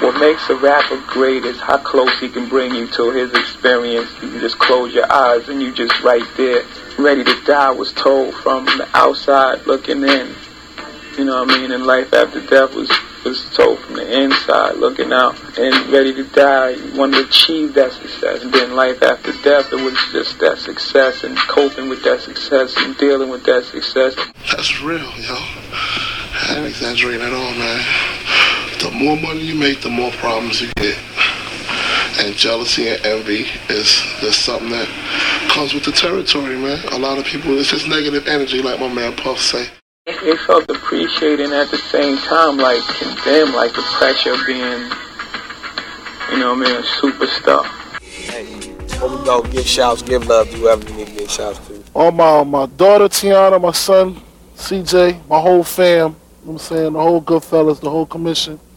What makes a rapper great is how close he can bring you to his experience. You can just close your eyes and you just right there. Ready to Die was told from the outside looking in. You know what I mean? And Life After Death was told from the inside looking out. And Ready to Die, you wanted to achieve that success. And then Life After Death, it was just that success and coping with that success and dealing with that success. That's real, yo. I ain't exaggerating at all, man. The more money you make, the more problems you get. And jealousy and envy is something that comes with the territory, man. A lot of people, it's just negative energy, like my man Puff say. It felt appreciated and at the same time, like, condemned, like the pressure of being, you know what I mean, a superstar. Hey, before we go, give shouts, give love to whoever you need to give shouts to. All my daughter, Tiana, my son, CJ, my whole fam, you know what I'm saying, the whole Goodfellas, the whole commission.